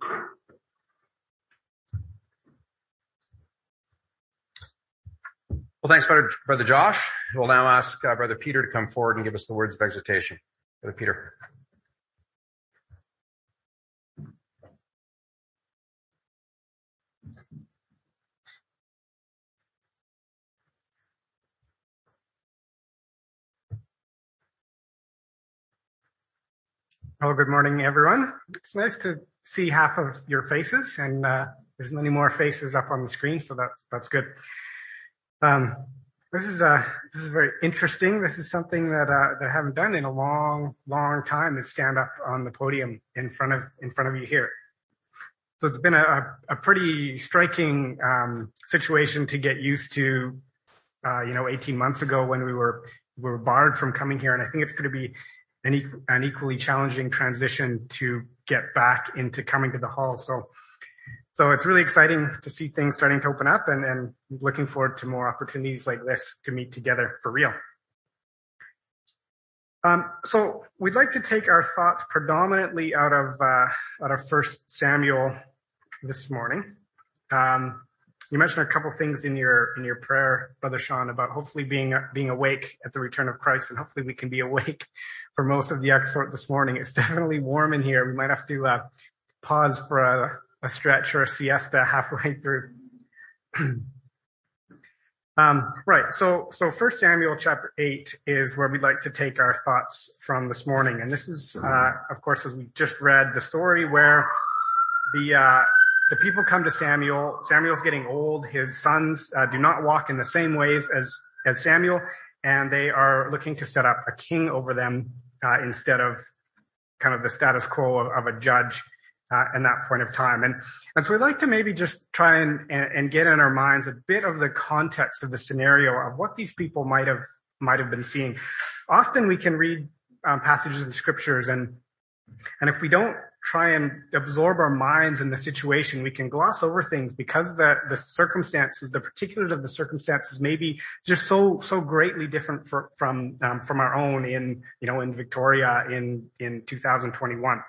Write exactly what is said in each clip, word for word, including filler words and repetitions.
Well, thanks, Brother, Brother Josh. We'll now ask uh, Brother Peter to come forward and give us the words of exhortation. Brother Peter. Well, good morning, everyone. It's nice to see half of your faces, and uh, there's many more faces up on the screen, so that's that's good. Um, this is uh this is very interesting. This is something that uh, that I haven't done in a long, long time. Is stand up on the podium in front of in front of you here. So it's been a a pretty striking um, situation to get used to. Uh, you know, eighteen months ago when we were we were barred from coming here, and I think it's going to be An, e- an equally challenging transition to get back into coming to the hall. So, so it's really exciting to see things starting to open up, and, and looking forward to more opportunities like this to meet together for real. Um, so we'd like to take our thoughts predominantly out of, uh, out of First Samuel this morning. Um, you mentioned a couple things in your, in your prayer, Brother Sean, about hopefully being, being awake at the return of Christ, and hopefully we can be awake for most of the exhort this morning. It's definitely warm in here. We might have to uh, pause for a, a stretch or a siesta halfway through. um, right. So, so First Samuel chapter eight is where we'd like to take our thoughts from this morning. And this is, uh, of course, as we just read, the story where the, uh, the people come to Samuel. Samuel's getting old. His sons uh, do not walk in the same ways as, as Samuel. And they are looking to set up a king over them uh, instead of kind of the status quo of, of a judge uh, in that point of time. And, and so we'd like to maybe just try and, and, and get in our minds a bit of the context of the scenario of what these people might have might have been seeing. Often we can read um, passages of the scriptures, and and if we don't try and absorb our minds in the situation, we can gloss over things because the, the circumstances, the particulars of the circumstances may be just so, so greatly different for, from, um, from our own in, you know, in Victoria in, in two thousand twenty-one.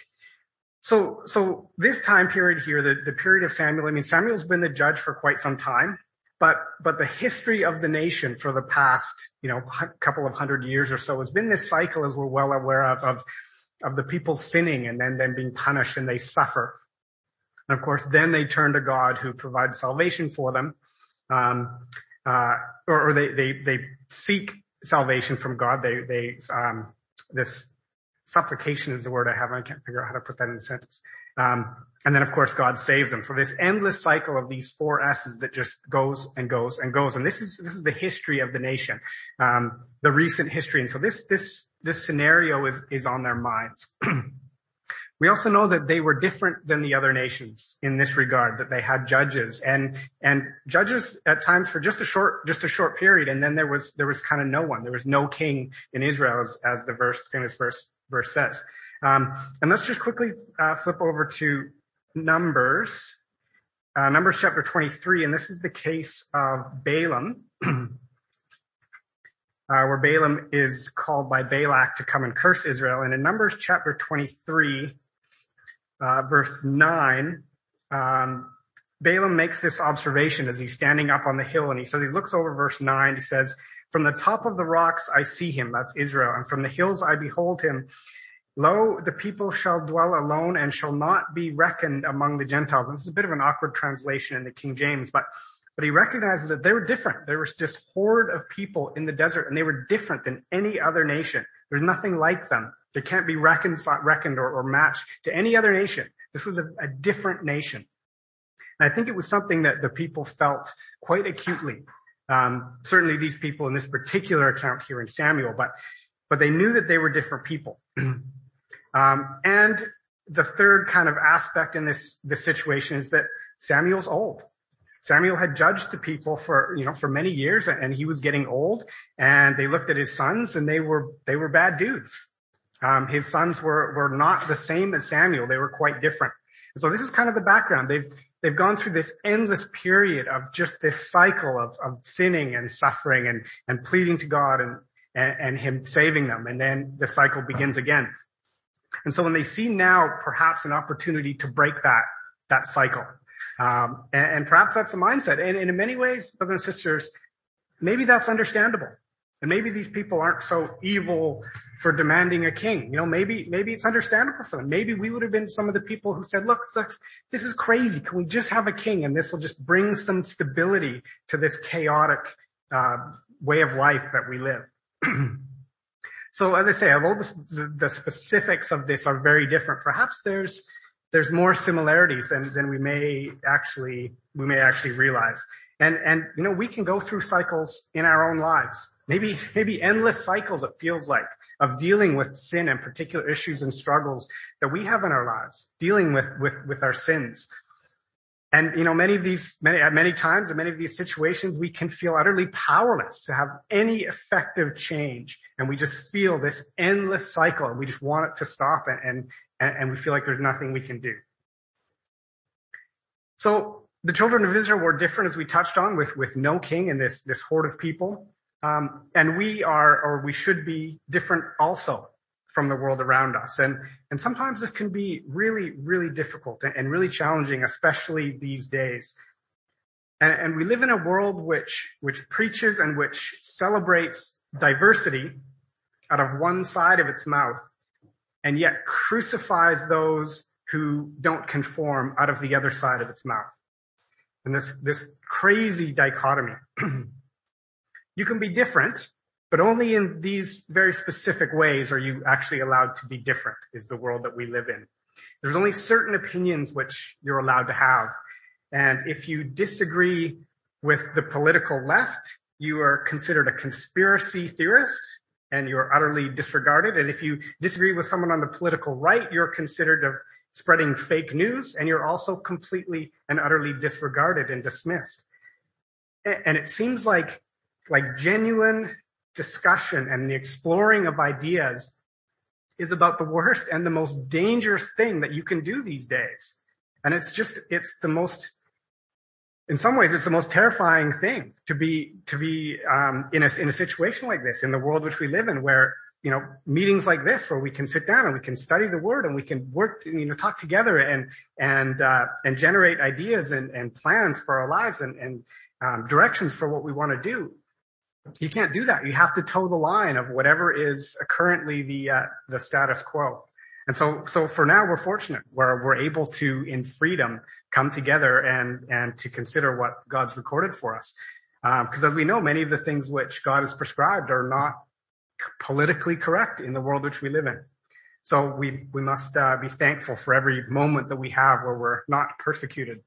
So, so this time period here, the, the period of Samuel, I mean, Samuel's been the judge for quite some time, but, but the history of the nation for the past, you know, couple of hundred years or so has been this cycle, as we're well aware of, of of the people sinning and then, then being punished, and they suffer. And of course, then they turn to God, who provides salvation for them. Um, uh, or, or they, they, they seek salvation from God. They, they, um, this supplication is the word I have. I can't figure out how to put that in a sentence. Um, and then of course, God saves them. For this endless cycle of these four S's that just goes and goes and goes. And this is, this is the history of the nation, um, the recent history. And so this, this, this scenario is, is on their minds. We also know that they were different than the other nations in this regard, that they had judges and, and judges at times for just a short, just a short period. And then there was, there was kind of no one. There was no king in Israel, as, as the verse, famous verse, verse says. Um, and let's just quickly, uh, flip over to Numbers, uh, Numbers chapter twenty-three. And this is the case of Balaam. Uh, where Balaam is called by Balak to come and curse Israel. And in Numbers chapter twenty-three, uh, verse nine, um, Balaam makes this observation as he's standing up on the hill, and he says, he looks over verse nine, he says, "From the top of the rocks I see him," that's Israel, "and from the hills I behold him. Lo, the people shall dwell alone and shall not be reckoned among the Gentiles." And this is a bit of an awkward translation in the King James, but But he recognizes that they were different. There was this horde of people in the desert, and they were different than any other nation. There's nothing like them. They can't be reckoned, reckoned or, or matched to any other nation. This was a, a different nation. And I think it was something that the people felt quite acutely. Um, certainly these people in this particular account here in Samuel, but, but they knew that they were different people. um, and the third kind of aspect in this, this situation is that Samuel's old. Samuel had judged the people for, you know, for many years, and he was getting old, and they looked at his sons and they were, they were bad dudes. Um, his sons were, were not the same as Samuel. They were quite different. And so this is kind of the background. They've, they've gone through this endless period of just this cycle of, of sinning and suffering and, and pleading to God and, and, and him saving them. And then the cycle begins again. And so when they see now perhaps an opportunity to break that, that cycle, um, and, and perhaps that's the mindset. And, and in many ways, brothers and sisters, maybe that's understandable. And maybe these people aren't so evil for demanding a king. You know, maybe, maybe it's understandable for them. Maybe we would have been some of the people who said, look, look, this is crazy. Can we just have a king? And this will just bring some stability to this chaotic, uh, way of life that we live. So as I say, although the, the specifics of this are very different, perhaps there's, there's more similarities than, than we may actually, we may actually realize. And, and, you know, we can go through cycles in our own lives. Maybe, maybe endless cycles, it feels like, of dealing with sin and particular issues and struggles that we have in our lives, dealing with, with, with our sins. And, you know, many of these, many, at many times, in many of these situations, we can feel utterly powerless to have any effective change. And we just feel this endless cycle and we just want it to stop, and, and, and we feel like there's nothing we can do. So the children of Israel were different, as we touched on, with, with no king and this, this horde of people. Um, and we are, or we should be different also from the world around us. And, and sometimes this can be really, really difficult and, and really challenging, especially these days. And, and we live in a world which, which preaches and which celebrates diversity out of one side of its mouth, and yet crucifies those who don't conform out of the other side of its mouth. And this, this crazy dichotomy. You can be different, but only in these very specific ways are you actually allowed to be different, is the world that we live in. There's only certain opinions which you're allowed to have. And if you disagree with the political left, you are considered a conspiracy theorist and you're utterly disregarded. And if you disagree with someone on the political right, you're considered of spreading fake news, and you're also completely and utterly disregarded and dismissed. And it seems like like genuine discussion and the exploring of ideas is about the worst and the most dangerous thing that you can do these days. And it's just, it's the most, in some ways, it's the most terrifying thing to be, to be, um, in a, in a situation like this, in the world which we live in, where, you know, meetings like this, where we can sit down and we can study the word and we can work, you know, talk together and, and, uh, and generate ideas and, and plans for our lives and, and, um, directions for what we want to do. You can't do that. You have to toe the line of whatever is currently the, uh, the status quo. And so, so for now, we're fortunate where we're able to, in freedom, come together and, and to consider what God's recorded for us. Um, cause as we know, many of the things which God has prescribed are not politically correct in the world which we live in. So we, we must, uh, be thankful for every moment that we have where we're not persecuted.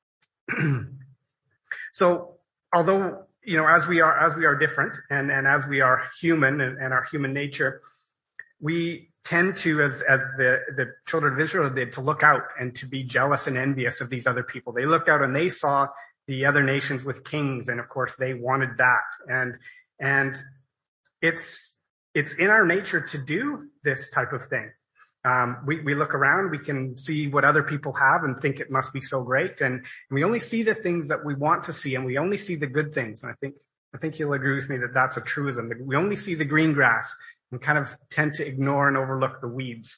So although, you know, as we are, as we are different and, and as we are human and, and our human nature, we tend to, as, as the, the children of Israel did, to look out and to be jealous and envious of these other people. They looked out and they saw the other nations with kings. And of course they wanted that. And, and it's, it's in our nature to do this type of thing. Um, we, we look around, we can see what other people have and think it must be so great. And we only see the things that we want to see, and we only see the good things. And I think, I think you'll agree with me that that's a truism. We only see the green grass and kind of tend to ignore and overlook the weeds.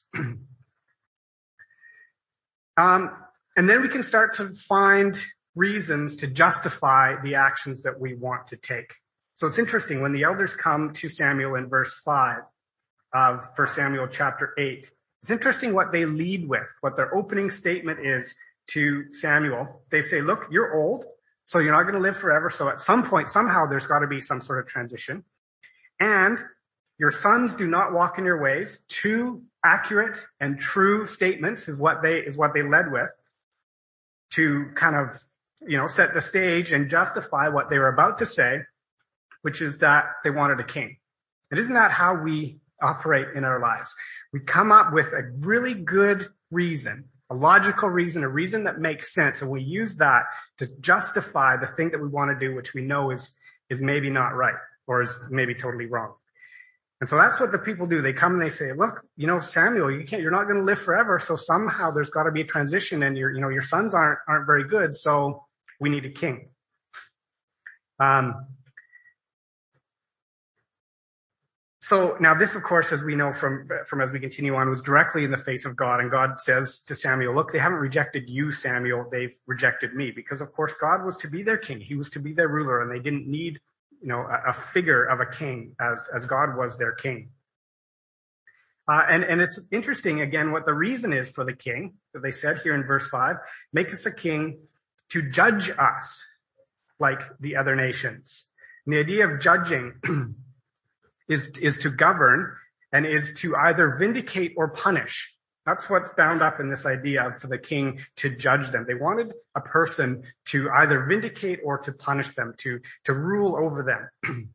um, and then we can start to find reasons to justify the actions that we want to take. So it's interesting when the elders come to Samuel in verse five of First Samuel chapter eight. It's interesting what they lead with, what their opening statement is to Samuel. They say, look, you're old, so you're not going to live forever. So at some point, somehow there's got to be some sort of transition. And your sons do not walk in your ways. Two accurate and true statements is what they, is what they led with to kind of, you know, set the stage and justify what they were about to say, which is that they wanted a king. And isn't that how we operate in our lives? We come up with a really good reason, a logical reason, a reason that makes sense, and we use that to justify the thing that we want to do, which we know is, is maybe not right or is maybe totally wrong. And so that's what the people do. They come and they say, look, you know, Samuel, you can't, you're not going to live forever. So somehow there's got to be a transition, and your, you know, your sons aren't, aren't very good. So we need a king. Um, So now this, of course, as we know from, from as we continue on, was directly in the face of God. And God says to Samuel, look, they haven't rejected you, Samuel. They've rejected me. Because, of course, God was to be their king. He was to be their ruler. And they didn't need, you know, a, a figure of a king as, as God was their king. Uh, and, and it's interesting, again, what the reason is for the king that they said here in verse five, make us a king to judge us like the other nations. And the idea of judging is, is to govern and is to either vindicate or punish. That's what's bound up in this idea of for the king to judge them. They wanted a person to either vindicate or to punish them, to, to rule over them.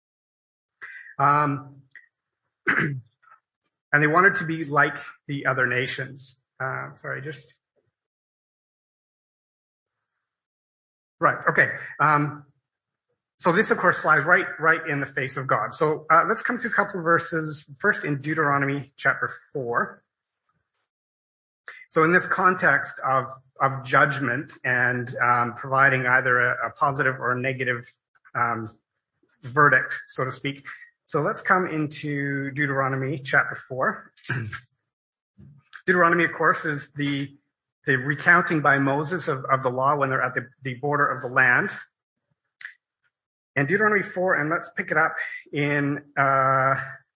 um, and they wanted to be like the other nations. Uh, sorry, just. Right. Okay. Um, So this, of course, flies right, right in the face of God. So uh, let's come to a couple of verses. First, in Deuteronomy chapter four. So in this context of of judgment and um, providing either a, a positive or a negative um, verdict, so to speak. So let's come into Deuteronomy chapter four. Deuteronomy, of course, is the the recounting by Moses of, of the law when they're at the, the border of the land. And Deuteronomy four, and let's pick it up in, uh,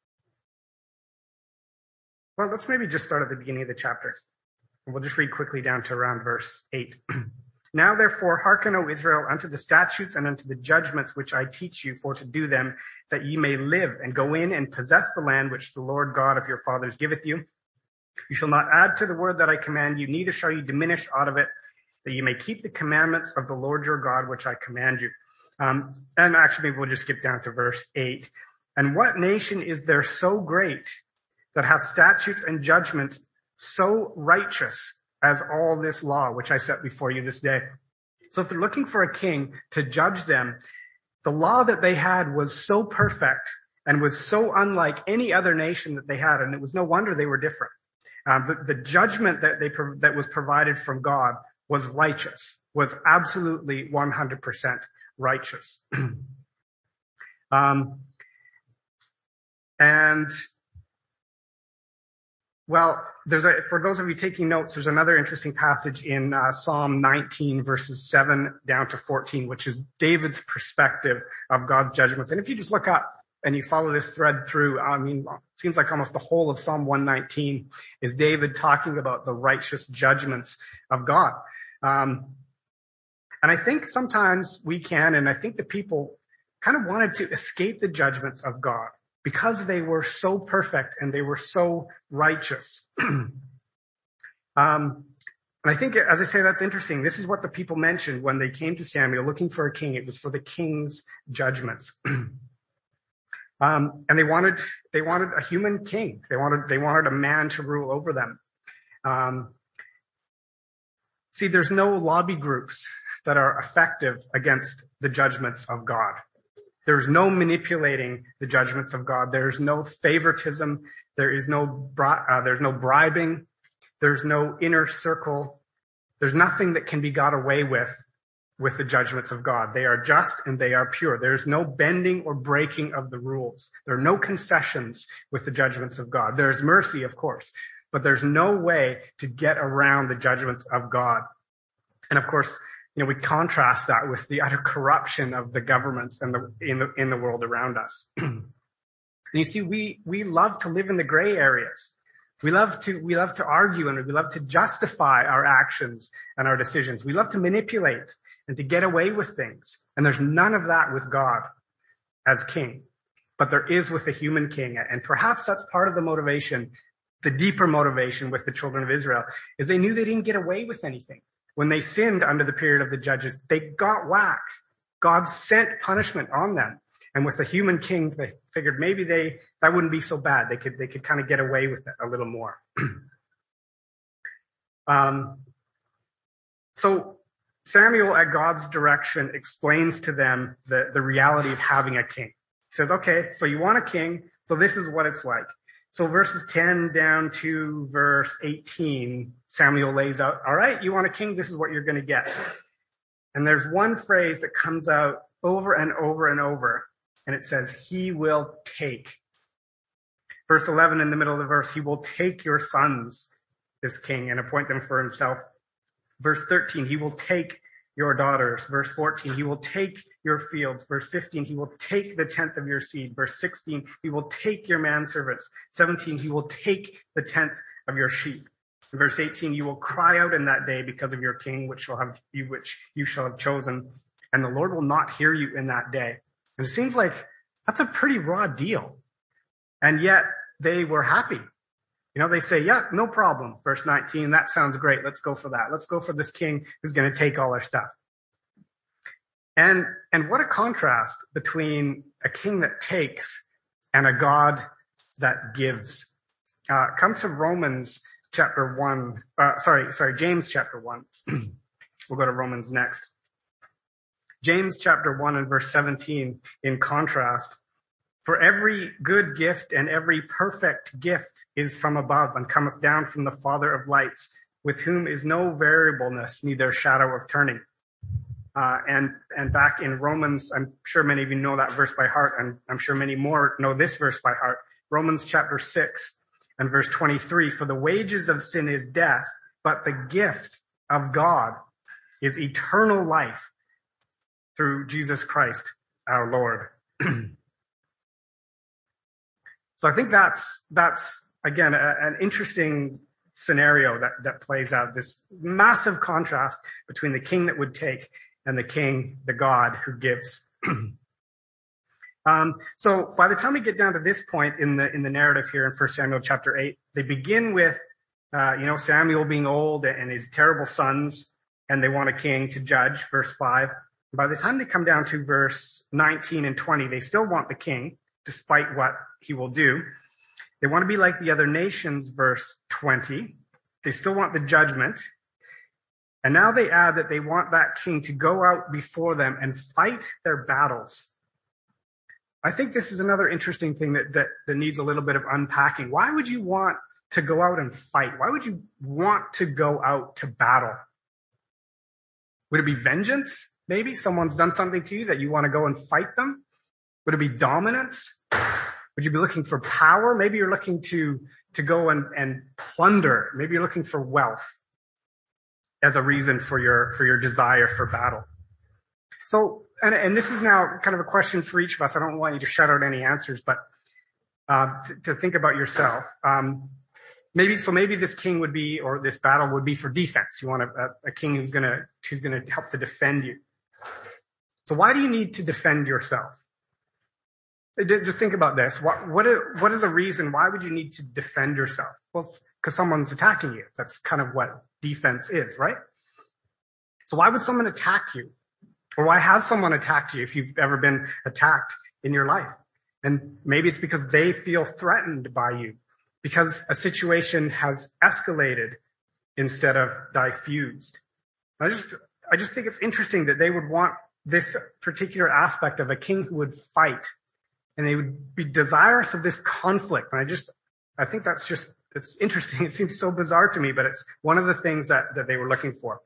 well, let's maybe just start at the beginning of the chapter. And we'll just read quickly down to around verse eight. Now therefore hearken, O Israel, unto the statutes and unto the judgments which I teach you for to do them, that ye may live and go in and possess the land which the Lord God of your fathers giveth you. You shall not add to the word that I command you, neither shall you diminish out of it, that ye may keep the commandments of the Lord your God which I command you. Um, and actually, maybe we'll just skip down to verse eight. And what nation is there so great that hath statutes and judgments so righteous as all this law, which I set before you this day? So if they're looking for a king to judge them, the law that they had was so perfect and was so unlike any other nation that they had. And it was no wonder they were different. Um, the, the judgment that they, that was provided from God was righteous, was absolutely one hundred percent righteous. um, and, well, there's a, for those of you taking notes, there's another interesting passage in uh, Psalm nineteen, verses seven down to fourteen, which is David's perspective of God's judgments. And if you just look up and you follow this thread through, I mean, it seems like almost the whole of Psalm one nineteen is David talking about the righteous judgments of God. Um, And I think sometimes we can, and I think the people kind of wanted to escape the judgments of God because they were so perfect and they were so righteous. um, and I think, as I say, that's interesting. This is what the people mentioned when they came to Samuel looking for a king. It was for the king's judgments. um, and they wanted, they wanted a human king. They wanted, they wanted a man to rule over them. Um, see, there's no lobby groups that are effective against the judgments of God. There's no manipulating the judgments of God. There's no favoritism. There is no, bri- uh, there's no bribing. There's no inner circle. There's nothing that can be got away with, with the judgments of God. They are just and they are pure. There's no bending or breaking of the rules. There are no concessions with the judgments of God. There's mercy, of course, but there's no way to get around the judgments of God. And of course, you know, we contrast that with the utter corruption of the governments and the, in the, in the world around us. And you see, we, we love to live in the gray areas. We love to, we love to argue and we love to justify our actions and our decisions. We love to manipulate and to get away with things. And there's none of that with God as king, but there is with the human king. And perhaps that's part of the motivation, the deeper motivation with the children of Israel, is they knew they didn't get away with anything. When they sinned under the period of the judges, they got whacked. God sent punishment on them. And with the human king, they figured maybe they, that wouldn't be so bad. They could, they could kind of get away with it a little more. um, so Samuel, at God's direction, explains to them the, the reality of having a king. He says, okay, so you want a king, so this is what it's like. So verses ten down to verse eighteen, Samuel lays out, all right, you want a king, this is what you're going to get. And there's one phrase that comes out over and over and over, and it says, he will take Verse eleven in the middle of the verse, he will take your sons, this king, and appoint them for himself. Verse thirteen, he will take your daughters. Verse fourteen, he will take your fields. Verse fifteen, he will take the tenth of your seed. Verse sixteen, he will take your manservants. seventeen, he will take the tenth of your sheep. In verse eighteen, you will cry out in that day because of your king, which shall have you, which you shall have chosen, and the Lord will not hear you in that day. And it seems like that's a pretty raw deal. And yet they were happy. You know, they say, yeah, no problem. Verse nineteen, that sounds great. Let's go for that. Let's go for this king who's going to take all our stuff. And, and what a contrast between a king that takes and a God that gives. Uh, come to Romans chapter one, uh, sorry, sorry, James chapter one. We'll go to Romans next. James chapter one and verse seventeen, in contrast. For every good gift and every perfect gift is from above and cometh down from the Father of lights, with whom is no variableness, neither shadow of turning. Uh, and, and back in Romans, I'm sure many of you know that verse by heart, and I'm sure many more know this verse by heart. Romans chapter six and verse twenty-three, for the wages of sin is death, but the gift of God is eternal life through Jesus Christ, our Lord. So I think that's, that's again, a, an interesting scenario that, that plays out, this massive contrast between the king that would take and the king, the God who gives. um, so by the time we get down to this point in the, in the narrative here in First Samuel chapter eight, they begin with, uh, you know, Samuel being old and his terrible sons, and they want a king to judge, verse five. By the time they come down to verse nineteen and twenty, they still want the king, despite what he will do. They want to be like the other nations, verse twenty. They still want the judgment. And now they add that they want that king to go out before them and fight their battles. I think this is another interesting thing that, that, that needs a little bit of unpacking. Why would you want to go out and fight? Why would you want to go out to battle? Would it be vengeance? Maybe someone's done something to you that you want to go and fight them? Would it be dominance? Would you be looking for power? Maybe you're looking to, to go and, and plunder. Maybe you're looking for wealth as a reason for your, for your desire for battle. So, and, and this is now kind of a question for each of us. I don't want you to shout out any answers, but, uh, to, to think about yourself. Um, maybe, so maybe this king would be, or this battle would be for defense. You want a, a king who's gonna, who's gonna help to defend you. So why do you need to defend yourself? Just think about this. What, what, what is a reason? Why would you need to defend yourself? Well, it's because someone's attacking you. That's kind of what defense is, right? So why would someone attack you? Or why has someone attacked you if you've ever been attacked in your life? And maybe it's because they feel threatened by you, because a situation has escalated instead of diffused. I just, I just think it's interesting that they would want this particular aspect of a king who would fight. And they would be desirous of this conflict. And I just, I think that's just, it's interesting. It seems so bizarre to me, but it's one of the things that, that they were looking for.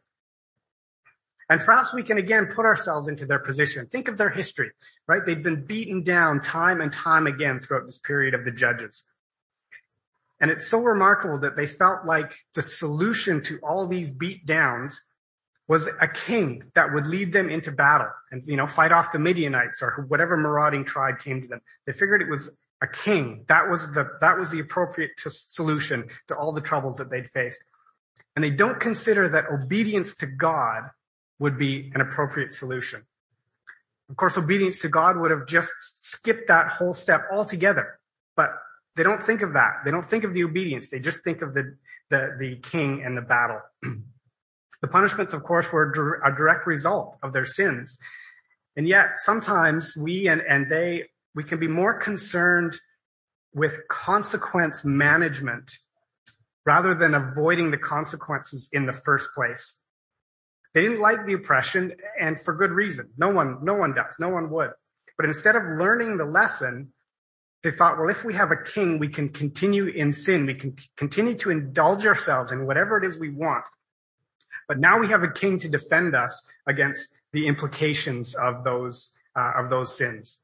And perhaps we can again put ourselves into their position. Think of their history, right? They've been beaten down time and time again throughout this period of the judges. And it's so remarkable that they felt like the solution to all these beat downs was a king that would lead them into battle and, you know, fight off the Midianites or whatever marauding tribe came to them. They figured it was a king. That was the, that was the appropriate to solution to all the troubles that they'd faced. And they don't consider that obedience to God would be an appropriate solution. Of course, obedience to God would have just skipped that whole step altogether, but they don't think of that. They don't think of the obedience. They just think of the, the, the king and the battle. The punishments, of course, were a direct result of their sins. And yet sometimes we and, and they, we can be more concerned with consequence management rather than avoiding the consequences in the first place. They didn't like the oppression, and for good reason. No one, no one does. No one would. But instead of learning the lesson, they thought, well, if we have a king, we can continue in sin. We can continue to indulge ourselves in whatever it is we want. But now we have a king to defend us against the implications of those, uh, of those sins.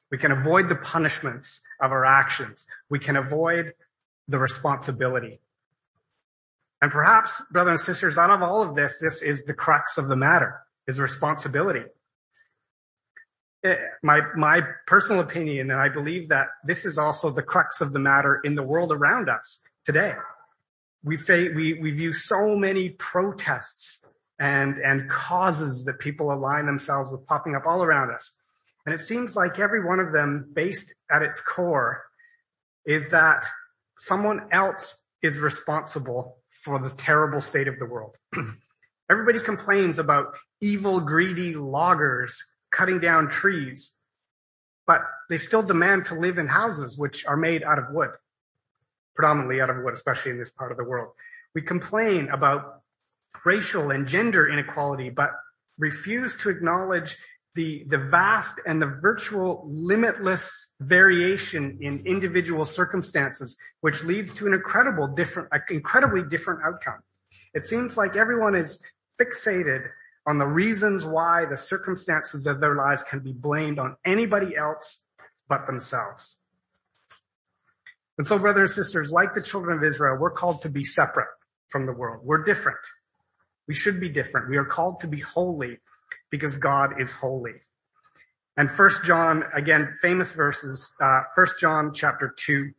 We can avoid the punishments of our actions. We can avoid the responsibility. And perhaps, brothers and sisters, out of all of this, this is the crux of the matter, is responsibility. It, my, my personal opinion, and I believe that this is also the crux of the matter in the world around us today. We, fa- we, we view so many protests and, and causes that people align themselves with popping up all around us. And it seems like every one of them, based at its core, is that someone else is responsible for the terrible state of the world. Everybody complains about evil, greedy loggers cutting down trees, but they still demand to live in houses which are made out of wood, predominantly out of wood, especially in this part of the world. We complain about racial and gender inequality, but refuse to acknowledge the, the vast and the virtual limitless variation in individual circumstances, which leads to an incredible different, incredibly different outcome. It seems like everyone is fixated on the reasons why the circumstances of their lives can be blamed on anybody else but themselves. And so, brothers and sisters, like the children of Israel, we're called to be separate from the world. We're different. We should be different. We are called to be holy because God is holy. And First John, again, famous verses, uh, First John chapter two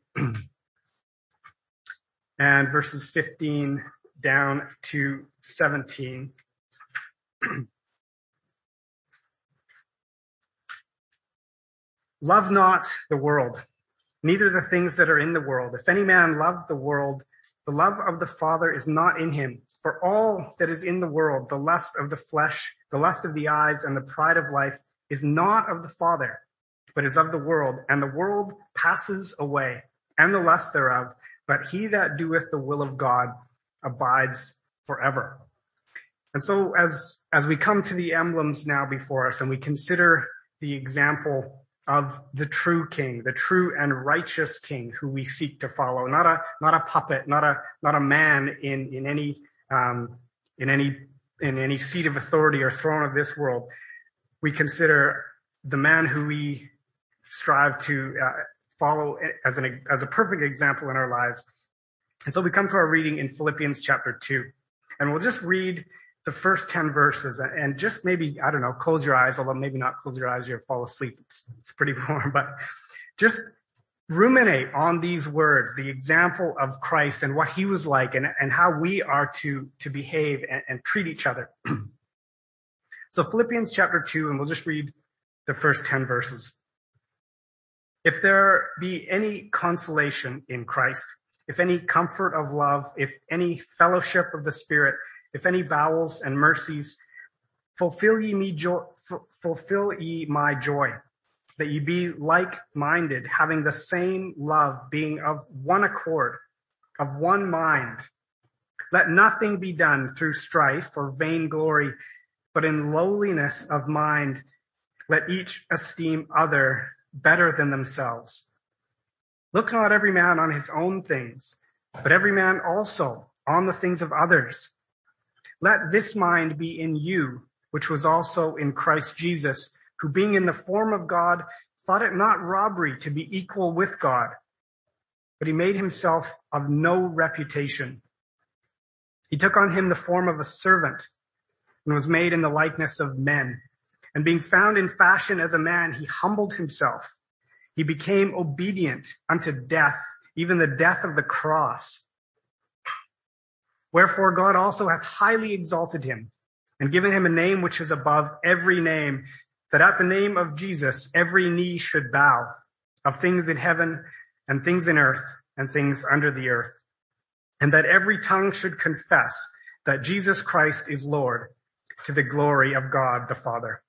and verses fifteen down to seventeen. Love not the world, neither the things that are in the world. If any man love the world, the love of the Father is not in him. For all that is in the world, the lust of the flesh, the lust of the eyes, and the pride of life is not of the Father, but is of the world. And the world passes away, and the lust thereof, but he that doeth the will of God abides forever. And so as, as we come to the emblems now before us and we consider the example of the true king, the true and righteous king who we seek to follow, not a, not a puppet, not a, not a man in, in any, um, in any, in any seat of authority or throne of this world. We consider the man who we strive to uh, follow as an, as a perfect example in our lives. And so we come to our reading in Philippians chapter two, and we'll just read the first ten verses and just maybe, I don't know, close your eyes, although maybe not close your eyes, you'll fall asleep. It's, it's pretty warm, but just ruminate on these words, the example of Christ and what he was like and, and how we are to, to behave and, and treat each other. So Philippians chapter two, and we'll just read the first ten verses. If there be any consolation in Christ, if any comfort of love, if any fellowship of the Spirit, if any bowels and mercies, fulfill ye me joy, f- fulfill ye my joy, that ye be like-minded, having the same love, being of one accord, of one mind. Let nothing be done through strife or vainglory, but in lowliness of mind, let each esteem other better than themselves. Look not every man on his own things, but every man also on the things of others. Let this mind be in you, which was also in Christ Jesus, who being in the form of God, thought it not robbery to be equal with God, but he made himself of no reputation. He took on him the form of a servant and was made in the likeness of men. And being found in fashion as a man, he humbled himself. He became obedient unto death, even the death of the cross. Wherefore God also hath highly exalted him and given him a name which is above every name, that at the name of Jesus every knee should bow, of things in heaven and things in earth and things under the earth, and that every tongue should confess that Jesus Christ is Lord, to the glory of God the Father.